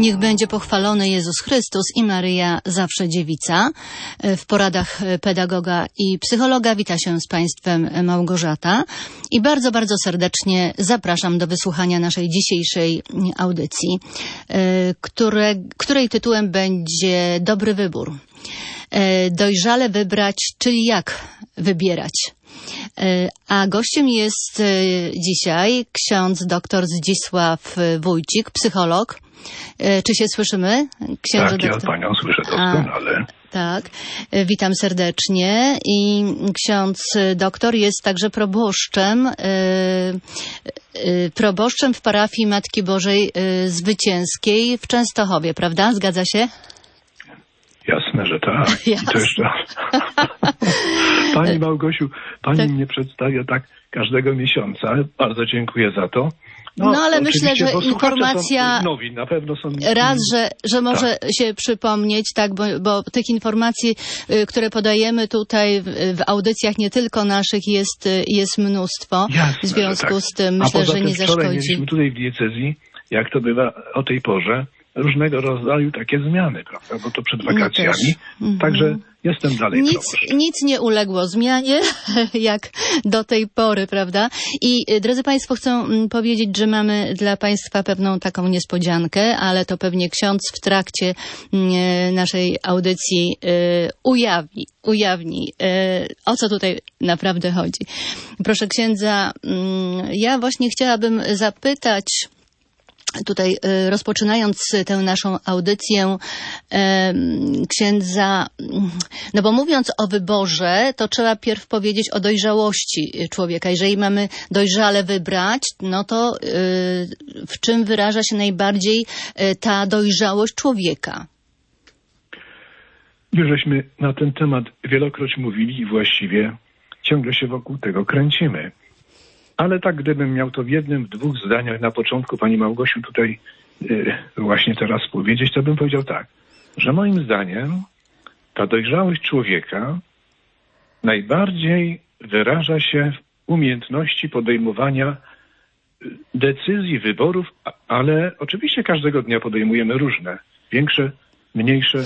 Niech będzie pochwalony Jezus Chrystus i Maryja zawsze dziewica. W poradach pedagoga i psychologa wita się z Państwem Małgorzata i bardzo, bardzo serdecznie zapraszam do wysłuchania naszej dzisiejszej audycji, której tytułem będzie Dobry wybór. Dojrzale wybrać, czyli jak wybierać. A gościem jest dzisiaj ksiądz dr Zdzisław Wójcik, psycholog. Czy się słyszymy? Księże tak, doktor? ja panią słyszę doskonale. Tak, witam serdecznie. I ksiądz doktor jest także proboszczem w parafii Matki Bożej Zwycięskiej w Częstochowie, prawda? Zgadza się? Jasne, że tak. Jasne. I to jeszcze... Pani Małgosiu, pani mnie przedstawia tak każdego miesiąca. Bardzo dziękuję za to. No ale myślę, że informacja nowi, na pewno są... Raz, że może się przypomnieć, tak, bo tych informacji, które podajemy tutaj w audycjach nie tylko naszych jest mnóstwo. Jasne, w związku tak. z tym myślę, że nie wczoraj zaszkodzi. mieliśmy tutaj w diecezji, jak to bywa o tej porze, różnego rodzaju takie zmiany, prawda, bo to przed wakacjami. Także jestem dalej proboszczem. Nic nie uległo zmianie, jak do tej pory, prawda? I drodzy Państwo, chcę powiedzieć, że mamy dla Państwa pewną taką niespodziankę, ale to pewnie ksiądz w trakcie naszej audycji ujawni, o co tutaj naprawdę chodzi. Proszę księdza, ja właśnie chciałabym zapytać, tutaj rozpoczynając tę naszą audycję, księdza, no bo mówiąc o wyborze, to trzeba pierw powiedzieć o dojrzałości człowieka. Jeżeli mamy dojrzale wybrać, no to w czym wyraża się najbardziej ta dojrzałość człowieka? Już żeśmy na ten temat wielokroć mówili i właściwie ciągle się wokół tego kręcimy. Ale tak, gdybym miał to w jednym, w dwóch zdaniach na początku, pani Małgosiu, tutaj właśnie teraz powiedzieć, to bym powiedział tak, że moim zdaniem ta dojrzałość człowieka najbardziej wyraża się w umiejętności podejmowania decyzji, wyborów, ale oczywiście każdego dnia podejmujemy różne, większe, mniejsze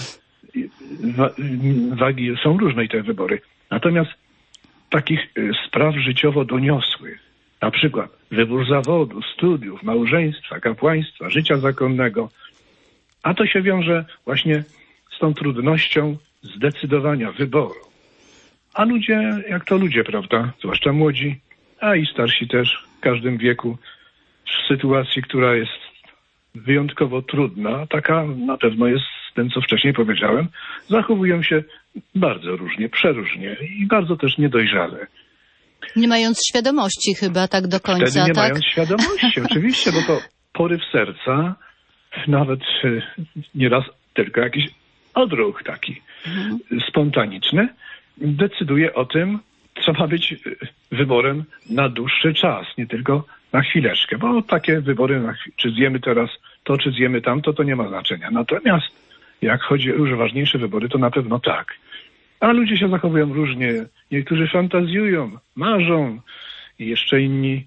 wagi, są różne i te wybory. Natomiast takich spraw życiowo doniosłych, na przykład wybór zawodu, studiów, małżeństwa, kapłaństwa, życia zakonnego. A to się wiąże właśnie z tą trudnością zdecydowania, wyboru. A ludzie, jak to ludzie, prawda, zwłaszcza młodzi, a i starsi też, w każdym wieku, w sytuacji, która jest wyjątkowo trudna, taka na pewno jest z tym, co wcześniej powiedziałem, zachowują się bardzo różnie, przeróżnie i bardzo też niedojrzale. Nie mając świadomości chyba tak do końca, Wtedy nie tak? mając świadomości, oczywiście, bo to poryw serca, nawet nieraz tylko jakiś odruch taki spontaniczny, decyduje o tym, co ma być wyborem na dłuższy czas, nie tylko na chwileczkę, bo takie wybory, czy zjemy teraz to, czy zjemy tamto, to nie ma znaczenia. Natomiast jak chodzi o już ważniejsze wybory, to na pewno tak. A ludzie się zachowują różnie. Niektórzy fantazjują, marzą i jeszcze inni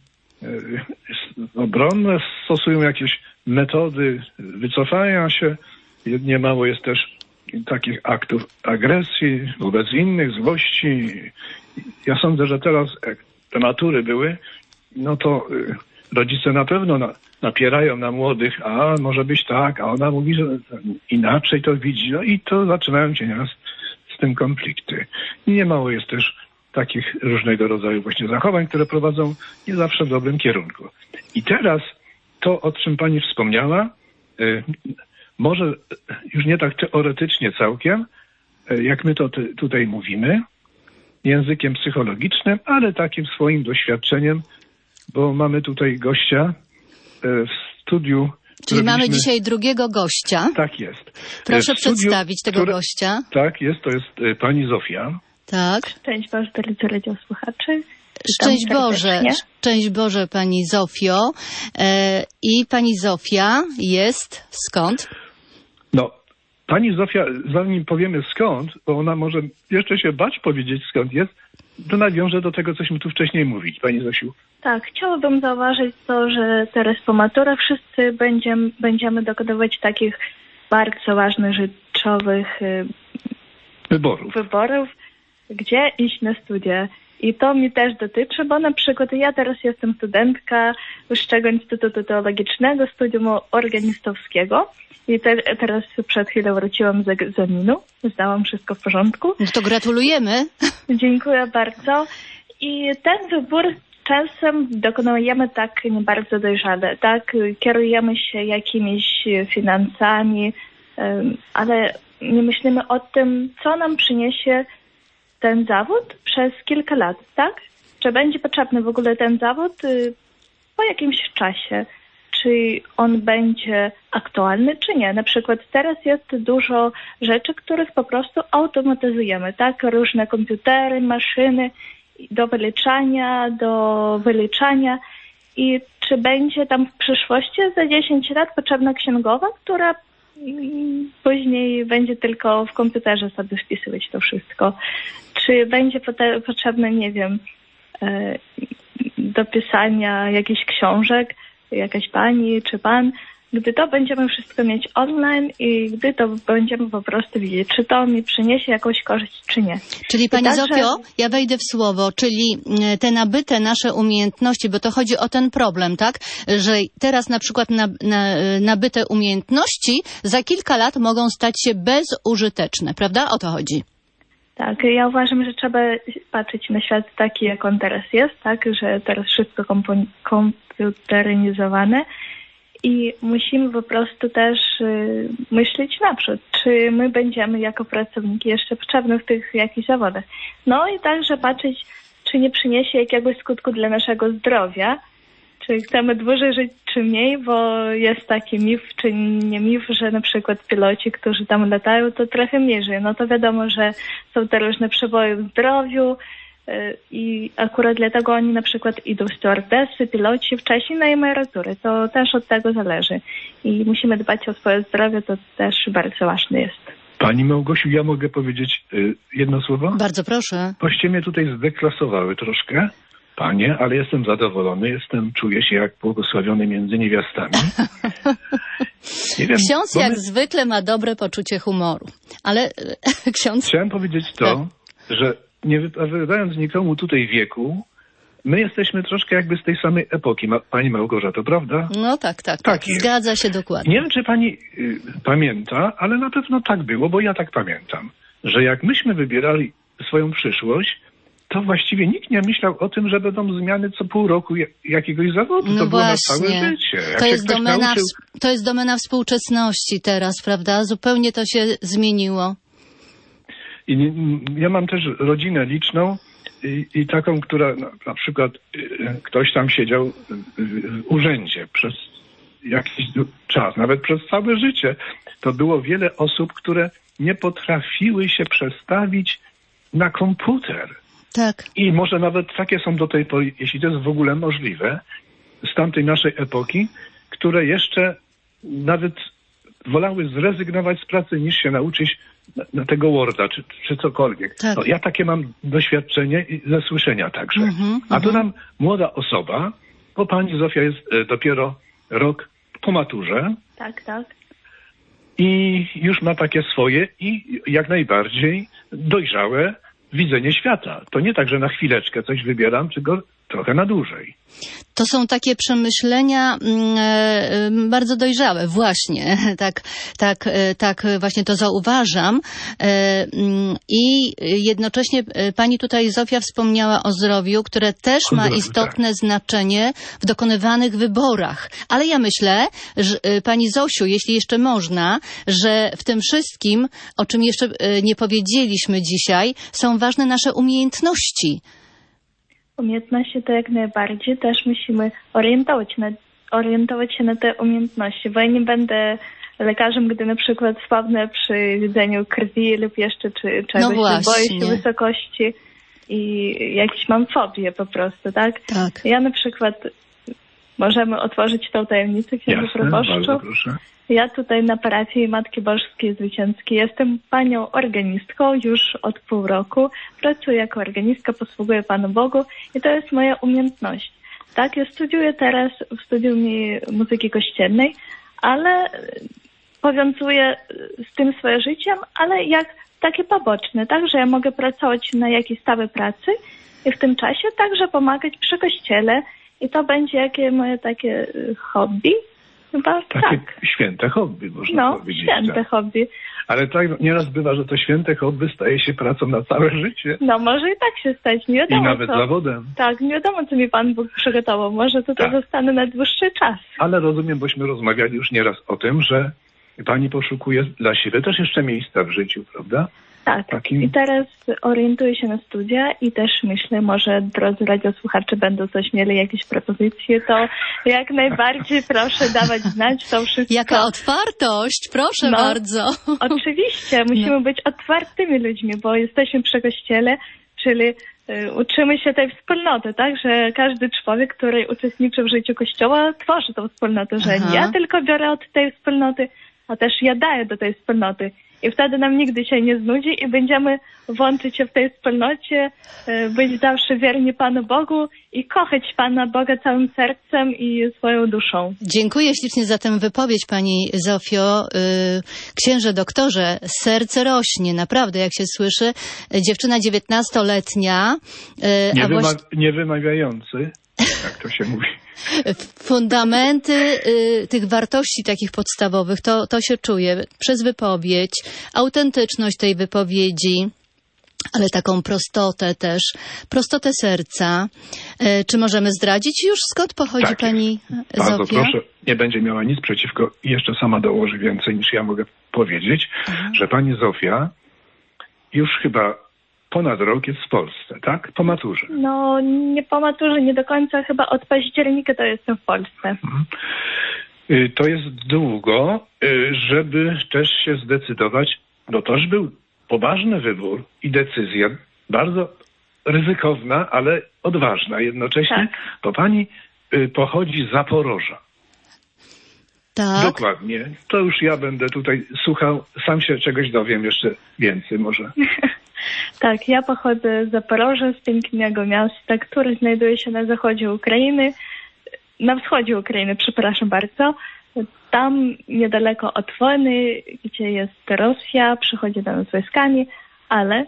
obronne stosują jakieś metody wycofania się. Niemało jest też takich aktów agresji wobec innych, złości. Ja sądzę, że teraz, jak te matury były, no to rodzice na pewno napierają na młodych, a może być tak, a ona mówi, że inaczej to widzi. No i to zaczynają się nieraz z tym konflikty. I niemało jest też takich różnego rodzaju właśnie zachowań, które prowadzą nie zawsze w dobrym kierunku. I teraz to, o czym pani wspomniała, może już nie tak teoretycznie całkiem, jak my to tutaj mówimy, językiem psychologicznym, ale takim swoim doświadczeniem, bo mamy tutaj gościa w studiu. Czyli mamy dzisiaj drugiego gościa. Tak jest. Proszę przedstawić tego gościa. Tak jest, to jest pani Zofia. Tak. Szczęść Boże, radio słuchaczy. Szczęść Boże, szczęść Boże pani Zofio. I pani Zofia jest skąd? No, Pani Zofia, zanim powiemy skąd, bo ona może jeszcze się bać powiedzieć skąd jest, to nawiążę do tego, cośmy tu wcześniej mówili. Pani Zosiu. Tak, chciałabym zauważyć to, że teraz po maturach wszyscy będziemy dokonywać takich bardzo ważnych, życiowych wyborów, gdzie iść na studia. I to mi też dotyczy, bo na przykład ja teraz jestem studentka Wyższego Instytutu Teologicznego, studium organistowskiego. I teraz przed chwilą wróciłam z egzaminu. Zdałam wszystko w porządku. No to gratulujemy. Dziękuję bardzo. I ten wybór czasem dokonujemy tak nie bardzo dojrzale. Tak, kierujemy się jakimiś finansami, ale nie myślimy o tym, co nam przyniesie ten zawód przez kilka lat, tak? Czy będzie potrzebny w ogóle ten zawód po jakimś czasie? Czy on będzie aktualny, czy nie? Na przykład teraz jest dużo rzeczy, których po prostu automatyzujemy, tak? Różne komputery, maszyny do wyliczania, do wyliczania. I czy będzie tam w przyszłości za 10 lat potrzebna księgowa, która później będzie tylko w komputerze sobie wpisywać to wszystko? Czy będzie potrzebne, nie wiem, do pisania jakichś książek, jakaś pani czy pan, gdy to będziemy wszystko mieć online i gdy to będziemy po prostu widzieć, czy to mi przyniesie jakąś korzyść, czy nie. Czyli Pani Zofio, ja wejdę w słowo, czyli te nabyte nasze umiejętności, bo to chodzi o ten problem, tak? Że teraz na przykład nabyte umiejętności za kilka lat mogą stać się bezużyteczne, prawda? O to chodzi. Tak, ja uważam, że trzeba patrzeć na świat taki, jak on teraz jest, tak, że teraz wszystko komputeryzowane i musimy po prostu też myśleć naprzód, czy my będziemy jako pracownicy jeszcze potrzebni w tych jakichś zawodach. No i także patrzeć, czy nie przyniesie jakiegoś skutku dla naszego zdrowia, czy chcemy dłużej żyć, czy mniej, bo jest taki mit, czy nie mit, że na przykład piloci, którzy tam latają, to trochę mniej żyją. No to wiadomo, że są te różne przeboje w zdrowiu i akurat dlatego oni na przykład idą stewardessy, piloci wcześniej na emeryturę. To też od tego zależy. I musimy dbać o swoje zdrowie, to też bardzo ważne jest. Pani Małgosiu, ja mogę powiedzieć jedno słowo? Bardzo proszę. Boście mnie tutaj zdeklasowały troszkę. Panie, ale jestem zadowolony, czuję się jak błogosławiony między niewiastami. Nie wiem, ksiądz jak zwykle ma dobre poczucie humoru, ale ksiądz... Chciałem powiedzieć to, że nie wypowiadając nikomu tutaj wieku, my jesteśmy troszkę jakby z tej samej epoki, pani Małgorzato, prawda? No tak. Zgadza się dokładnie. Nie wiem, czy pani pamięta, ale na pewno tak było, bo ja tak pamiętam, że jak myśmy wybierali swoją przyszłość, to właściwie nikt nie myślał o tym, że będą zmiany co pół roku jakiegoś zawodu. No to było na właśnie. całe życie. To jest domena współczesności teraz, prawda? Zupełnie to się zmieniło. I ja mam też rodzinę liczną i taką, która na przykład ktoś tam siedział w urzędzie przez jakiś czas, nawet przez całe życie. To było wiele osób, które nie potrafiły się przestawić na komputer. Tak. I może nawet takie są do tej pory, jeśli to jest w ogóle możliwe, z tamtej naszej epoki, które jeszcze nawet wolały zrezygnować z pracy, niż się nauczyć na tego Worda, czy cokolwiek. Tak. No, ja takie mam doświadczenie i ze słyszenia także. A tu nam młoda osoba, bo pani Zofia jest dopiero rok po maturze. Tak. I już ma takie swoje i jak najbardziej dojrzałe widzenie świata. To nie tak, że na chwileczkę coś wybieram, tylko trochę na dłużej. To są takie przemyślenia bardzo dojrzałe, właśnie. Tak właśnie to zauważam. I jednocześnie pani tutaj, Zofia, wspomniała o zdrowiu, które też ma istotne znaczenie w dokonywanych wyborach. Ale ja myślę, że pani Zosiu, jeśli jeszcze można, że w tym wszystkim, o czym jeszcze nie powiedzieliśmy dzisiaj, są ważne nasze umiejętności. Umiejętności to jak najbardziej. Też musimy orientować się na te umiejętności, bo ja nie będę lekarzem, gdy na przykład słabnę przy widzeniu krwi lub jeszcze czegoś, boję się wysokości i jakieś mam fobię po prostu, tak? Tak. Ja na przykład, możemy otworzyć tą tajemnicę, księdzu proboszczu. Ja tutaj na parafii Matki Bożskiej Zwycięskiej jestem panią organistką już od pół roku. Pracuję jako organistka, posługuję Panu Bogu i to jest moja umiejętność. Tak, ja studiuję teraz w studium muzyki kościelnej, ale powiązuję z tym swoje życiem, ale jak takie poboczne, tak, że ja mogę pracować na jakiejś stałej pracy i w tym czasie także pomagać przy kościele i to będzie jakie moje takie hobby. Chyba takie tak. Święte hobby, można powiedzieć. No, święte hobby. Ale tak nieraz bywa, że to święte hobby staje się pracą na całe życie. No, może i tak się stać, nie wiadomo I nawet co. zawodem. Tak, nie wiadomo, co mi Pan Bóg przygotował. Może tutaj zostanę na dłuższy czas. Ale rozumiem, bośmy rozmawiali już nieraz o tym, że Pani poszukuje dla siebie też jeszcze miejsca w życiu, prawda? Tak. I teraz orientuję się na studia i też myślę, może drodzy radiosłuchacze będą coś mieli, jakieś propozycje, to jak najbardziej proszę dawać znać to wszystko. Jaka otwartość, proszę bardzo. Oczywiście, musimy być otwartymi ludźmi, bo jesteśmy przy kościele, czyli uczymy się tej wspólnoty, tak, że każdy człowiek, który uczestniczy w życiu Kościoła, tworzy tą wspólnotę, że nie ja tylko biorę od tej wspólnoty, a też ja daję do tej wspólnoty. I wtedy nam nigdy się nie znudzi i będziemy włączyć się w tej wspólnocie, być zawsze wierni Panu Bogu i kochać Pana Boga całym sercem i swoją duszą. Dziękuję ślicznie za tę wypowiedź, Pani Zofio. Księże doktorze, serce rośnie, naprawdę, jak się słyszy. Dziewczyna 19-letnia. Niewymawiający, jak to się mówi. Fundamenty tych wartości takich podstawowych, to się czuje przez wypowiedź, autentyczność tej wypowiedzi, ale taką prostotę też, prostotę serca. Czy możemy zdradzić już, skąd pochodzi Pani Zofia? Bardzo proszę, nie będzie miała nic przeciwko i jeszcze sama dołoży więcej niż ja mogę powiedzieć, że Pani Zofia już chyba ponad rok jest w Polsce, tak? Po maturze. No, nie po maturze, nie do końca, chyba od października to jestem w Polsce. To jest długo, żeby też się zdecydować, bo to już był poważny wybór i decyzja, bardzo ryzykowna, ale odważna jednocześnie, bo Pani pochodzi z Zaporoża. Tak. Dokładnie. To już ja będę tutaj słuchał, sam się czegoś dowiem jeszcze więcej może. Tak, ja pochodzę z Zaporoża, z pięknego miasta, które znajduje się na zachodzie Ukrainy, na wschodzie Ukrainy, przepraszam bardzo. Tam niedaleko od wojny, gdzie jest Rosja, przychodzi do nas wojskami, ale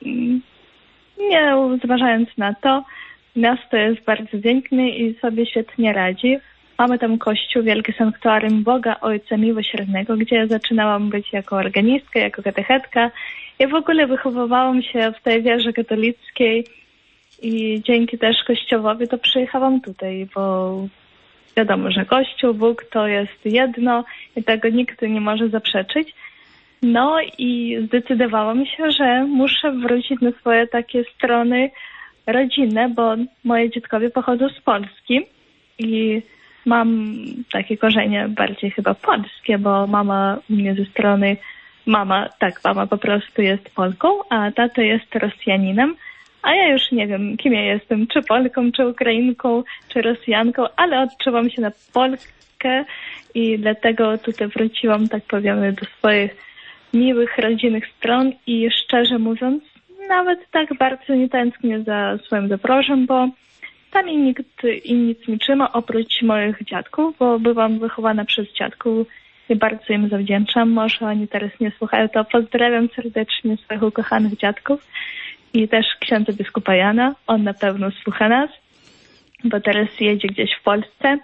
nie zważając na to, miasto jest bardzo piękne i sobie świetnie radzi. Mamy tam kościół, wielkie sanktuarium Boga Ojca Miłosiernego, gdzie ja zaczynałam być jako organistka, jako katechetka. Ja w ogóle wychowywałam się w tej wierze katolickiej i dzięki też Kościołowi to przyjechałam tutaj, bo wiadomo, że Kościół, Bóg to jest jedno i tego nikt nie może zaprzeczyć. No i zdecydowałam się, że muszę wrócić na swoje takie strony rodzinne, bo moje dziadkowie pochodzą z Polski i mam takie korzenie bardziej chyba polskie, bo mama u mnie ze strony, mama po prostu jest Polką, a tato jest Rosjaninem, a ja już nie wiem, kim ja jestem, czy Polką, czy Ukrainką, czy Rosjanką, ale odczuwam się na Polskę i dlatego tutaj wróciłam, tak powiemy, do swoich miłych, rodzinnych stron i szczerze mówiąc, nawet tak bardzo nie tęsknię za swoim Zaporożem, bo tam i nikt i nic mi trzyma oprócz moich dziadków, bo byłam wychowana przez dziadków i bardzo im zawdzięczam. Może oni teraz nie słuchają, to pozdrawiam serdecznie swoich ukochanych dziadków i też księdza biskupa Jana. On na pewno słucha nas, bo teraz jedzie gdzieś w Polsce.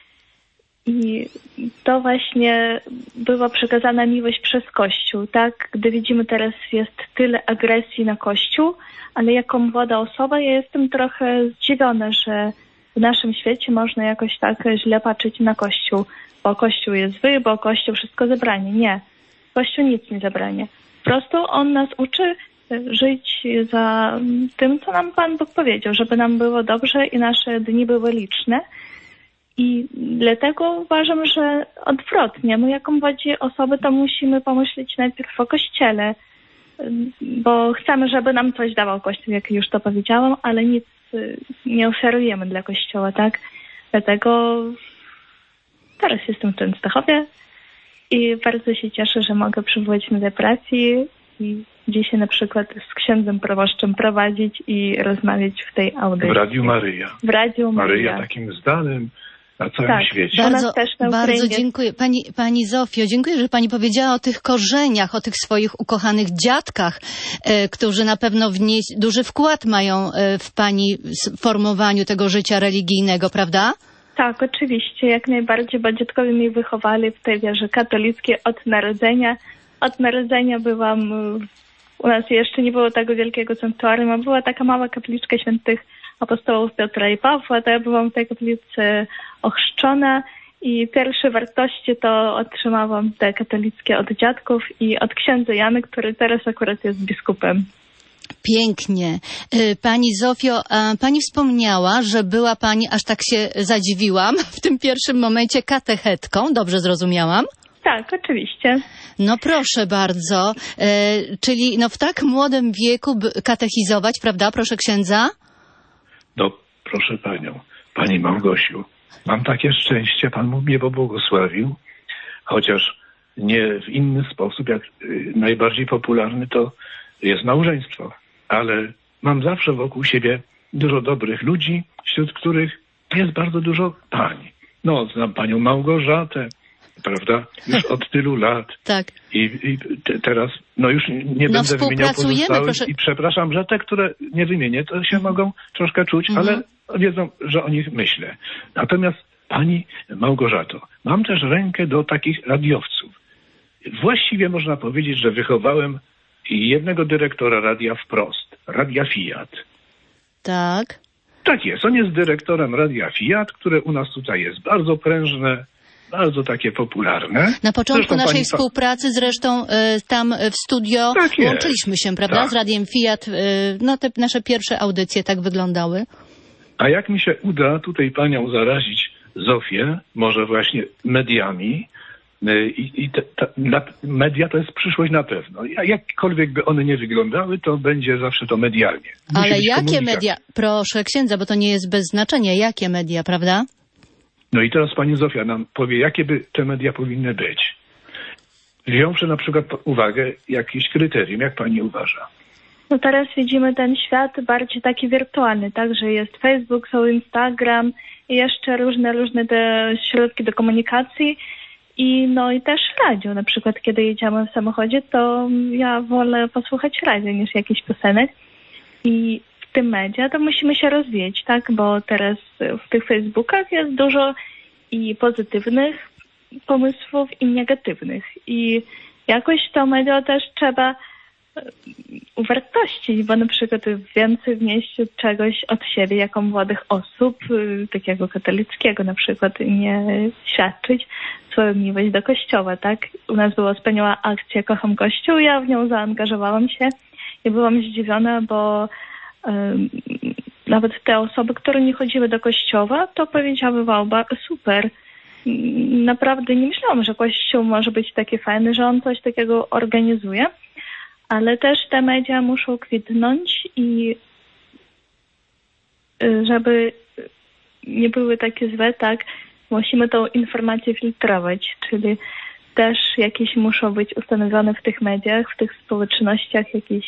I to właśnie była przekazana miłość przez Kościół, tak? Gdy widzimy teraz jest tyle agresji na Kościół, ale jako młoda osoba ja jestem trochę zdziwiona, że w naszym świecie można jakoś tak źle patrzeć na Kościół, bo Kościół jest zły, bo Kościół wszystko zabrania. Nie, Kościół nic nie zabrania. Po prostu on nas uczy żyć za tym, co nam Pan Bóg powiedział, żeby nam było dobrze i nasze dni były liczne. I dlatego uważam, że odwrotnie. My jako młodzi osoby to musimy pomyśleć najpierw o Kościele, bo chcemy, żeby nam coś dawał Kościół, jak już to powiedziałam, ale nic nie oferujemy dla Kościoła, tak? Dlatego teraz jestem w Częstochowie I bardzo się cieszę, że mogę przybywać na te pracy i dzisiaj na przykład z księdzem proboszczem prowadzić i rozmawiać w tej audycji. W Radiu Maryja. W Radiu Maryja. Maryja takim znanym na całym świecie. Bardzo dziękuję. Pani Zofio, dziękuję, że pani powiedziała o tych korzeniach, o tych swoich ukochanych dziadkach, którzy na pewno wnieść duży wkład mają w pani formowaniu tego życia religijnego, prawda? Tak, oczywiście, jak najbardziej, bo dziadkowie mnie wychowali w tej wierze katolickiej od narodzenia. Od narodzenia byłam, u nas jeszcze nie było tego wielkiego sanktuarium, a była taka mała kapliczka świętych apostołów Piotra i Pawła, to ja byłam w tej kaplicy ochrzczona i pierwsze wartości to otrzymałam te katolickie od dziadków i od księdza Jany, który teraz akurat jest biskupem. Pięknie. Pani Zofio, pani wspomniała, że była pani, aż tak się zadziwiłam, w tym pierwszym momencie katechetką, dobrze zrozumiałam? Tak, oczywiście. No proszę bardzo, czyli no w tak młodym wieku katechizować, prawda, proszę księdza? No, proszę panią, pani Małgosiu, mam takie szczęście, Pan mnie pobłogosławił, chociaż nie w inny sposób, jak najbardziej popularny to jest małżeństwo, ale mam zawsze wokół siebie dużo dobrych ludzi, wśród których jest bardzo dużo pań. No, znam panią Małgorzatę, prawda, już od tylu lat. Tak. I teraz, no już nie będę wymieniał pozostałych proszę. I przepraszam, że te, które nie wymienię, to się mogą troszkę czuć, ale wiedzą, że o nich myślę. Natomiast pani Małgorzato, mam też rękę do takich radiowców. Właściwie można powiedzieć, że wychowałem jednego dyrektora Radia Wprost, Radia Fiat. Tak. Tak jest, on jest dyrektorem Radia Fiat, które u nas tutaj jest bardzo prężne, bardzo takie popularne. Na początku naszej współpracy zresztą tam w studio łączyliśmy się, prawda, z Radiem Fiat. No te nasze pierwsze audycje tak wyglądały. A jak mi się uda tutaj panią zarazić, Zofię, może właśnie mediami, media to jest przyszłość na pewno. Jakkolwiek by one nie wyglądały, to będzie zawsze to medialnie. Ale jakie media? Proszę księdza, bo to nie jest bez znaczenia. Jakie media, prawda? No i teraz pani Zofia nam powie, jakie by te media powinny być. Wziąwszy na przykład pod uwagę jakieś kryterium, jak pani uważa? No teraz widzimy ten świat bardziej taki wirtualny, tak, że jest Facebook, są Instagram i jeszcze różne te środki do komunikacji. I też radio. Na przykład, kiedy jedziemy w samochodzie, to ja wolę posłuchać radio niż jakiś piosenek. I w tym media to musimy się rozwijać, tak? Bo teraz w tych Facebookach jest dużo i pozytywnych pomysłów i negatywnych. I jakoś to media też trzeba uwartościć, bo na przykład więcej wnieść czegoś od siebie jako młodych osób, takiego katolickiego na przykład, nie świadczyć swoją miłość do Kościoła, tak? U nas była wspaniała akcja Kocham Kościół, ja w nią zaangażowałam się i byłam zdziwiona, bo nawet te osoby, które nie chodziły do Kościoła, to powiedziały, wow, super. Naprawdę nie myślałam, że Kościół może być taki fajny, że on coś takiego organizuje. Ale też te media muszą kwitnąć i żeby nie były takie złe, tak, musimy tą informację filtrować, czyli też jakieś muszą być ustanowione w tych mediach, w tych społecznościach jakieś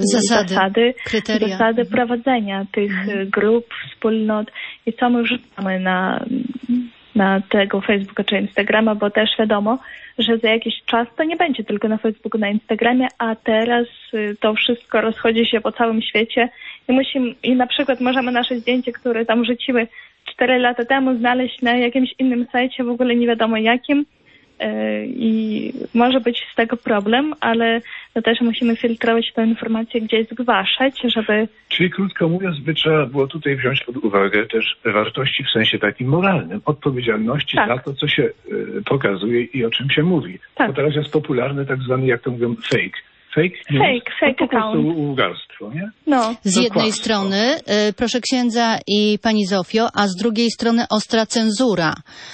zasady prowadzenia tych grup, wspólnot i co my wrzucamy na tego Facebooka czy Instagrama, bo też wiadomo, że za jakiś czas to nie będzie tylko na Facebooku, na Instagramie, a teraz to wszystko rozchodzi się po całym świecie i na przykład możemy nasze zdjęcie, które tam wrzuciły 4 lata temu, znaleźć na jakimś innym sajcie, w ogóle nie wiadomo jakim i może być z tego problem, ale też musimy filtrować tę informację, gdzieś zgłaszać, żeby... Czyli krótko mówiąc, by trzeba było tutaj wziąć pod uwagę też wartości w sensie takim moralnym, odpowiedzialności za to, co się pokazuje i o czym się mówi. Bo teraz jest popularny tak zwany, jak to mówią, fake account. Po prostu łgarstwo. kłamstwo, nie? No. Z To jednej kłamstwo. strony, proszę księdza i pani Zofio, a z drugiej strony ostra cenzura.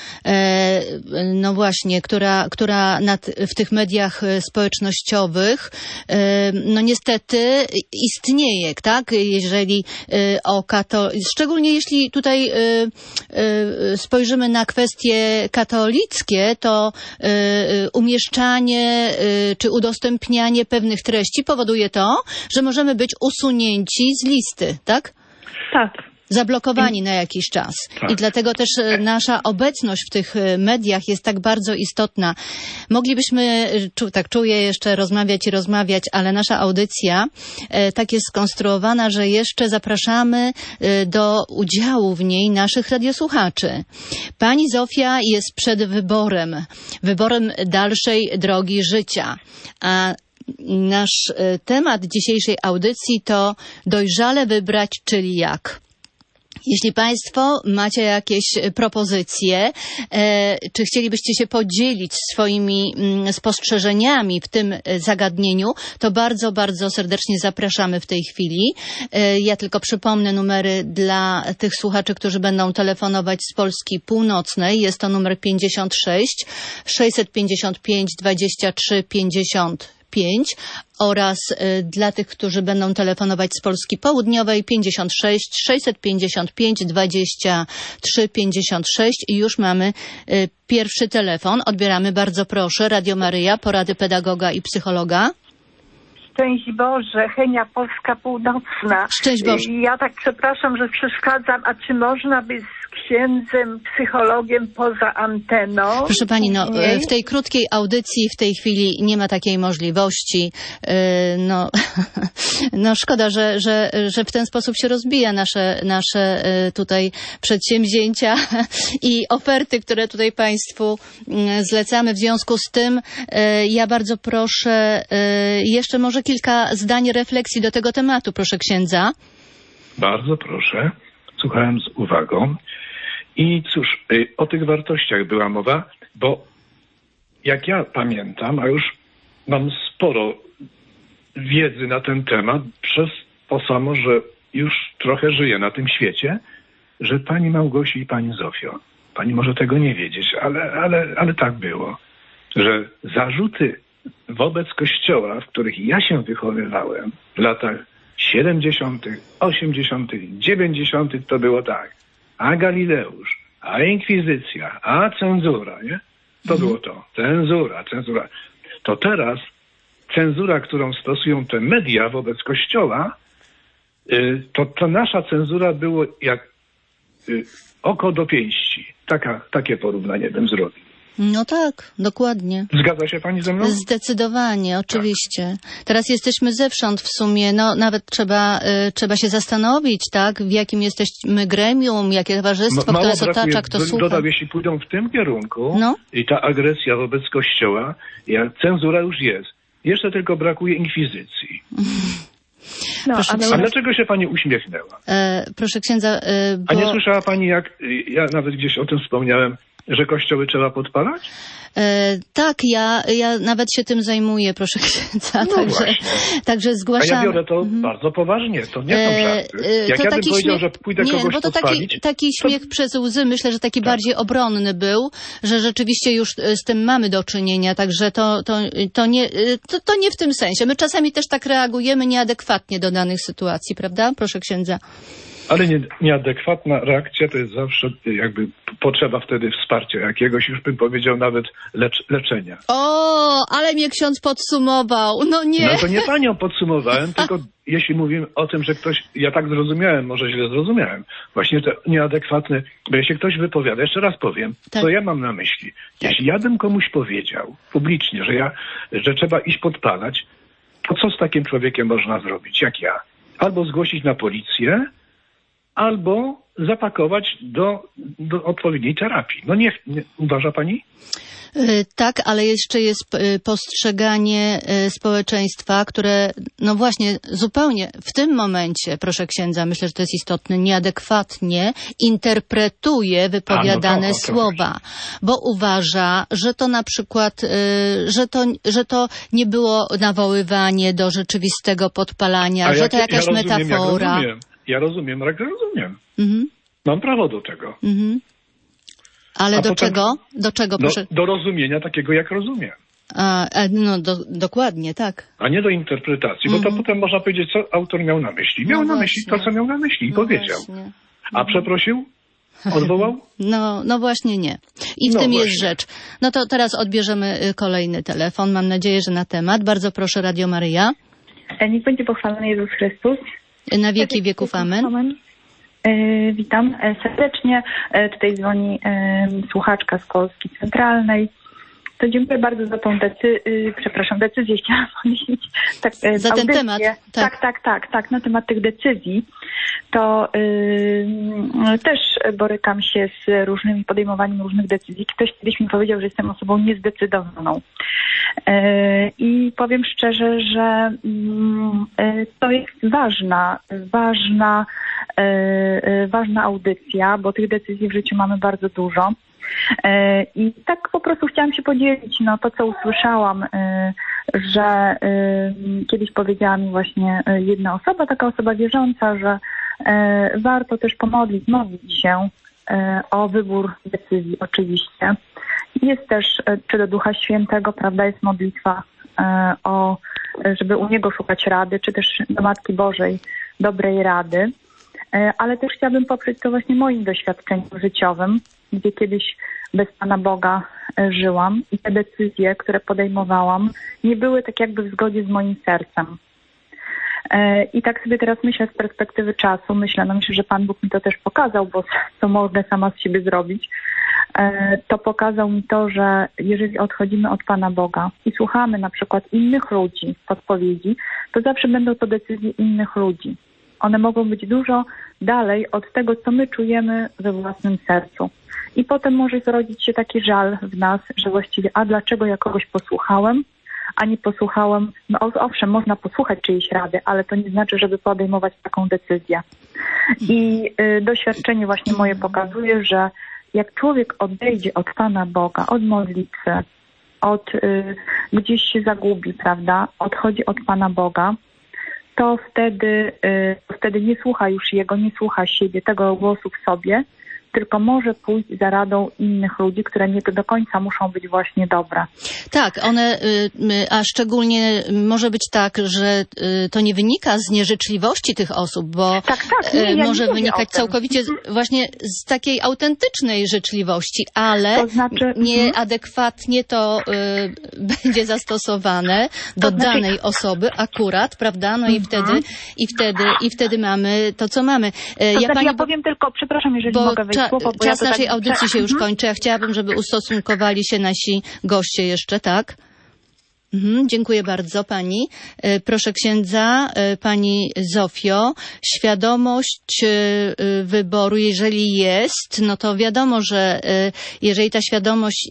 No właśnie, która w tych mediach społecznościowych, no niestety istnieje, tak? Jeżeli szczególnie jeśli tutaj spojrzymy na kwestie katolickie, to umieszczanie czy udostępnianie pewnych treści powoduje to, że możemy być usunięci z listy, tak? Tak. Zablokowani na jakiś czas. Tak. I dlatego też nasza obecność w tych mediach jest tak bardzo istotna. Moglibyśmy, tak czuję, jeszcze rozmawiać, ale nasza audycja tak jest skonstruowana, że jeszcze zapraszamy do udziału w niej naszych radiosłuchaczy. Pani Zofia jest przed wyborem dalszej drogi życia. A nasz temat dzisiejszej audycji to dojrzale wybrać, czyli jak? Jeśli Państwo macie jakieś propozycje, czy chcielibyście się podzielić swoimi spostrzeżeniami w tym zagadnieniu, to bardzo, bardzo serdecznie zapraszamy w tej chwili. Ja tylko przypomnę numery dla tych słuchaczy, którzy będą telefonować z Polski Północnej. Jest to numer 56 655 23 55 oraz dla tych, którzy będą telefonować z Polski Południowej 56 655 23 56 i już mamy pierwszy telefon. Odbieramy, bardzo proszę. Radio Maryja, porady pedagoga i psychologa. Szczęść Boże, Henia Polska Północna. Szczęść Boże. Ja tak przepraszam, że przeszkadzam, a czy można by z księdzem, psychologiem poza anteną? Proszę pani, no Nie? w tej krótkiej audycji w tej chwili nie ma takiej możliwości. No szkoda, że w ten sposób się rozbija nasze tutaj przedsięwzięcia i oferty, które tutaj Państwu zlecamy. W związku z tym ja bardzo proszę jeszcze może kilka zdań refleksji do tego tematu, proszę księdza. Bardzo proszę. Słuchałem z uwagą. I cóż, o tych wartościach była mowa, bo jak ja pamiętam, a już mam sporo wiedzy na ten temat, przez to samo, że już trochę żyję na tym świecie, że pani Małgosi i pani Zofio, pani może tego nie wiedzieć, ale tak było, że zarzuty wobec Kościoła, w których ja się wychowywałem w latach 70., 80., 90. to było tak. A Galileusz, a inkwizycja, a cenzura, nie? To było to. Cenzura. To teraz cenzura, którą stosują te media wobec Kościoła, to nasza cenzura było jak oko do pięści. Takie porównanie bym zrobił. No tak, dokładnie. Zgadza się pani ze mną? Zdecydowanie, oczywiście. Teraz jesteśmy zewsząd w sumie, no nawet trzeba się zastanowić, tak, w jakim jesteśmy gremium, jakie towarzystwo, kto nas otacza, kto słucha. Dodam, jeśli pójdą w tym kierunku No. i ta agresja wobec Kościoła, cenzura już jest. Jeszcze tylko brakuje inkwizycji. No, Proszę ale A dlaczego się pani uśmiechnęła? Proszę księdza, A bo... nie słyszała pani, jak ja nawet gdzieś o tym wspomniałem, że kościoły trzeba podpalać? Tak, ja nawet się tym zajmuję, proszę księdza, No także A zgłaszam... ja biorę to bardzo poważnie, to nie są żarty. Jak to ja bym taki powiedział, śmiech, że pójdę kogoś bo to podpalić... taki śmiech przez łzy, myślę, że taki bardziej obronny był, że rzeczywiście już z tym mamy do czynienia, także to nie w tym sensie. My czasami też tak reagujemy nieadekwatnie do danych sytuacji, prawda? Proszę księdza. Ale nieadekwatna reakcja to jest zawsze jakby potrzeba wtedy wsparcia jakiegoś, już bym powiedział nawet leczenia. O, ale mnie ksiądz podsumował. No nie. No to nie panią podsumowałem, tylko jeśli mówimy o tym, że ktoś, ja tak zrozumiałem, może źle zrozumiałem, właśnie to nieadekwatne, bo jeśli ktoś wypowiada, jeszcze raz powiem, Tak. co ja mam na myśli. Jeśli ja bym komuś powiedział publicznie, że trzeba iść podpalać, to co z takim człowiekiem można zrobić, jak ja? Albo zgłosić na policję, albo zapakować do odpowiedniej terapii. No nie uważa pani? Tak, ale jeszcze jest postrzeganie społeczeństwa, które no właśnie zupełnie w tym momencie, proszę księdza, myślę, że to jest istotne, nieadekwatnie interpretuje wypowiadane słowa, bo uważa, że to na przykład, że to nie było nawoływanie do rzeczywistego podpalania, że to jakaś metafora. Ja rozumiem. Mhm. Mam prawo do tego. Mhm. Ale do czego? Do czego, proszę? Do rozumienia takiego, jak rozumiem. Dokładnie, tak. A nie do interpretacji, bo to potem można powiedzieć, co autor miał na myśli. Miał na myśli to, co miał na myśli i powiedział. Właśnie. A przeprosił? Odwołał? No właśnie nie. I w tym jest rzecz. No to teraz odbierzemy kolejny telefon. Mam nadzieję, że na temat. Bardzo proszę, Radio Maryja. Niech będzie pochwalony Jezus Chrystus. Na wieki wieków. Amen. Witam serdecznie. Tutaj dzwoni słuchaczka z Polski Centralnej. To dziękuję bardzo za tą decyzję chciałam powiedzieć. Tak, za ten temat. Tak, na temat tych decyzji. To też borykam się z podejmowaniem różnych decyzji. Ktoś kiedyś mi powiedział, że jestem osobą niezdecydowaną. I powiem szczerze, że to jest ważna audycja, bo tych decyzji w życiu mamy bardzo dużo. I tak po prostu chciałam się podzielić, to co usłyszałam, że kiedyś powiedziała mi właśnie jedna osoba, taka osoba wierząca, że warto też modlić się o wybór decyzji oczywiście. Jest też, czy do Ducha Świętego, prawda, jest modlitwa żeby u Niego szukać rady, czy też do Matki Bożej dobrej rady. Ale też chciałabym poprzeć to właśnie moim doświadczeniem życiowym, gdzie kiedyś bez Pana Boga żyłam i te decyzje, które podejmowałam, nie były tak jakby w zgodzie z moim sercem. I tak sobie teraz myślę z perspektywy czasu, myślę, że Pan Bóg mi to też pokazał, bo co mogę sama z siebie zrobić, to pokazał mi to, że jeżeli odchodzimy od Pana Boga i słuchamy na przykład innych ludzi podpowiedzi, to zawsze będą to decyzje innych ludzi. One mogą być dużo dalej od tego, co my czujemy we własnym sercu. I potem może zrodzić się taki żal w nas, że właściwie, a dlaczego ja kogoś posłuchałem, a nie posłuchałem. Owszem, można posłuchać czyjejś rady, ale to nie znaczy, żeby podejmować taką decyzję. I doświadczenie właśnie moje pokazuje, że jak człowiek odejdzie od Pana Boga, od modlitwy, gdzieś się zagubi, prawda, odchodzi od Pana Boga, to wtedy nie słucha już Jego, nie słucha siebie, tego głosu w sobie, tylko może pójść za radą innych ludzi, które nie do końca muszą być właśnie dobre. Tak, a szczególnie może być tak, że to nie wynika z nieżyczliwości tych osób, bo może wynikać całkowicie właśnie z takiej autentycznej życzliwości, ale to znaczy, nieadekwatnie to będzie zastosowane do danej osoby akurat, prawda? No i wtedy mamy to, co mamy. Ja powiem tylko, przepraszam, jeżeli mogę wejść. Czas naszej audycji się już kończy. Ja chciałabym, żeby ustosunkowali się nasi goście jeszcze, tak? Dziękuję bardzo pani. Proszę księdza, pani Zofio, świadomość wyboru, jeżeli jest, no to wiadomo, że jeżeli ta świadomość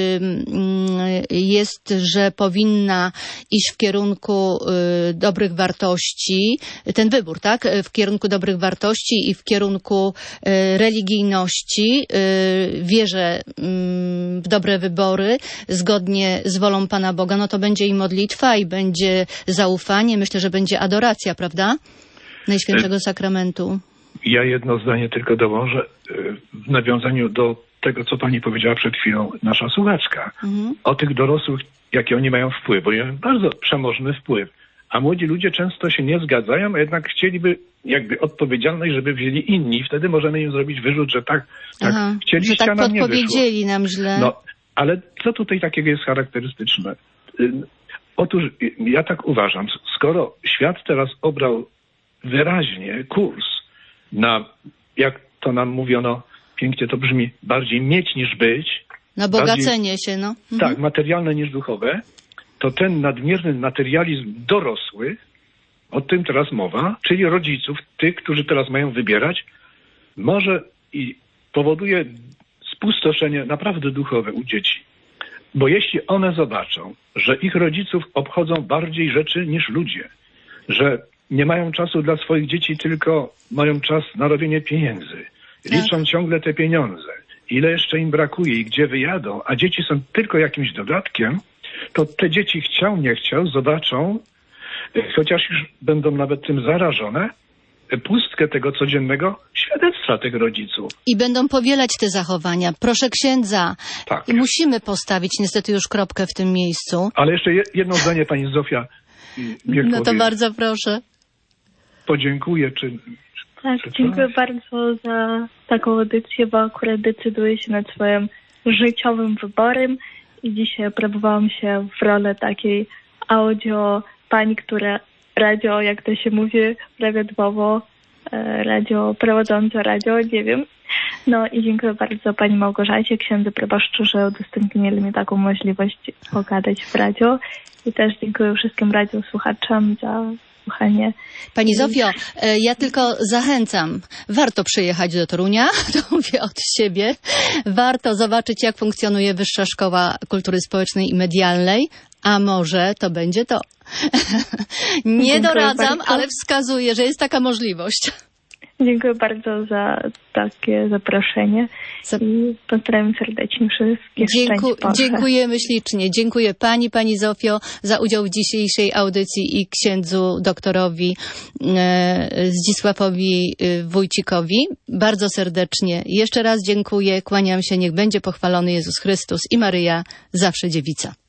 jest, że powinna iść w kierunku dobrych wartości, ten wybór, tak? W kierunku dobrych wartości i w kierunku religijności, wierzę w dobre wybory, zgodnie z wolą Pana Boga, no to będzie i modlitwa, i będzie zaufanie. Myślę, że będzie adoracja, prawda? Najświętszego Sakramentu. Ja jedno zdanie tylko dołożę w nawiązaniu do tego, co pani powiedziała przed chwilą, nasza słuchaczka. O tych dorosłych, jakie oni mają wpływ, bo mają bardzo przemożny wpływ. A młodzi ludzie często się nie zgadzają, a jednak chcieliby jakby odpowiedzialność, żeby wzięli inni. Wtedy możemy im zrobić wyrzut, że tak chcieliście, że tak a nam nie wyszło. podpowiedzieli nam źle. No, ale co tutaj takiego jest charakterystyczne? Otóż ja tak uważam, skoro świat teraz obrał wyraźnie kurs na, jak to nam mówiono, pięknie to brzmi, bardziej mieć niż być. Na bogacenie się, no. Tak, materialne niż duchowe, to ten nadmierny materializm dorosłych, o tym teraz mowa, czyli rodziców, tych, którzy teraz mają wybierać, może i powoduje spustoszenie naprawdę duchowe u dzieci. Bo jeśli one zobaczą, że ich rodziców obchodzą bardziej rzeczy niż ludzie, że nie mają czasu dla swoich dzieci, tylko mają czas na robienie pieniędzy, liczą ciągle te pieniądze, ile jeszcze im brakuje i gdzie wyjadą, a dzieci są tylko jakimś dodatkiem, to te dzieci chciał, nie chciał, zobaczą, chociaż już będą nawet tym zarażone, pustkę tego codziennego świadectwa tych rodziców. I będą powielać te zachowania. Proszę księdza, Tak. i musimy postawić niestety już kropkę w tym miejscu. Ale jeszcze jedno zdanie, pani Zofia. Niech No to powie. bardzo proszę. Podziękuję, Tak, dziękuję bardzo za taką audycję, bo akurat decyduję się nad swoim życiowym wyborem i dzisiaj próbowałam się w rolę takiej pani, która radio, jak to się mówi prawidłowo, prowadząca radio, nie wiem. No i dziękuję bardzo pani Małgorzacie, księdzu proboszczu, że udostępnili mi taką możliwość pogadać w radio. I też dziękuję wszystkim radiosłuchaczom za słuchanie. Pani Zofio, ja tylko zachęcam. Warto przyjechać do Torunia, to mówię od siebie. Warto zobaczyć, jak funkcjonuje Wyższa Szkoła Kultury Społecznej i Medialnej, a może to będzie to. Nie Dziękuję doradzam, bardzo. ale wskazuję, że jest taka możliwość. Dziękuję bardzo za takie zaproszenie i pozdrawiam serdecznie wszystkich. Szczęść Boże. Dziękujemy ślicznie. Dziękuję pani Zofio, za udział w dzisiejszej audycji i księdzu doktorowi Zdzisławowi Wójcikowi. Bardzo serdecznie jeszcze raz dziękuję. Kłaniam się. Niech będzie pochwalony Jezus Chrystus i Maryja, zawsze dziewica.